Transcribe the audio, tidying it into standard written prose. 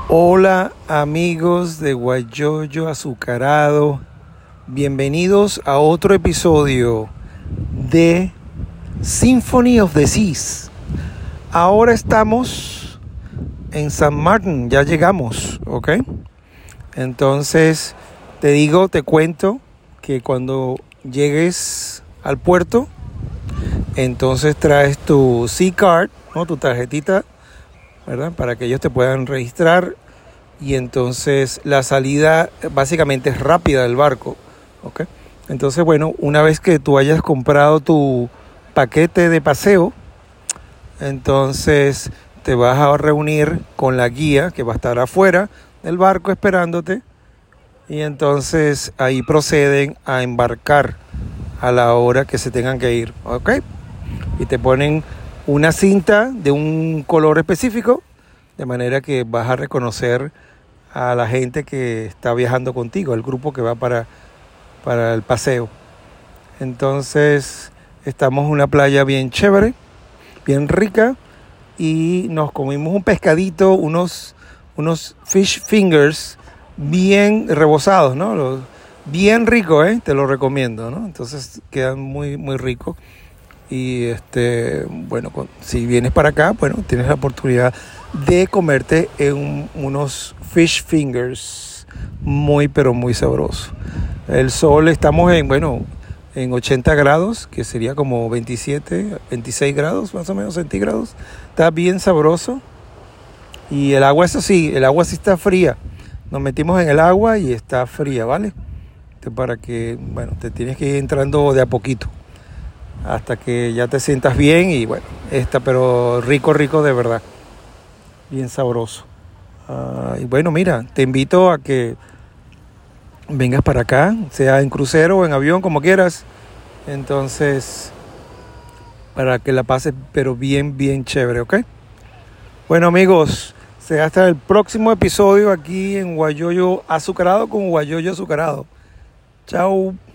Hola amigos de Guayoyo Azucarado, bienvenidos a otro episodio de Symphony of the Seas. Ahora estamos en San Martín, ya llegamos, ¿ok? Entonces te cuento que cuando llegues al puerto, entonces traes tu Sea Card, ¿no? Tu tarjetita, ¿verdad? Para que ellos te puedan registrar y entonces la salida básicamente es rápida del barco, ¿ok? Entonces, bueno, una vez que tú hayas comprado tu paquete de paseo, entonces te vas a reunir con la guía que va a estar afuera del barco esperándote y entonces ahí proceden a embarcar a la hora que se tengan que ir, ¿ok? Y te ponen una cinta de un color específico, de manera que vas a reconocer a la gente que está viajando contigo, el grupo que va para el paseo. Entonces, estamos en una playa bien chévere, bien rica, y nos comimos un pescadito, unos fish fingers bien rebozados, ¿no? Bien rico, te lo recomiendo, ¿no? Entonces, quedan muy, muy ricos. Y bueno, si vienes para acá, bueno, tienes la oportunidad de comerte unos fish fingers muy, pero muy sabrosos. El sol, estamos en 80 grados, que sería como 27, 26 grados más o menos centígrados. Está bien sabroso. Y el agua, eso sí, el agua sí está fría. Nos metimos en el agua y está fría, ¿vale? Para que, bueno, te tienes que ir entrando de a poquito hasta que ya te sientas bien y bueno, pero rico de verdad, bien sabroso. Y bueno, mira, te invito a que vengas para acá, sea en crucero o en avión, como quieras, entonces, para que la pases, pero bien, bien chévere, ¿ok? Bueno amigos, será hasta el próximo episodio aquí en Guayoyo Azucarado con Guayoyo Azucarado. Chao.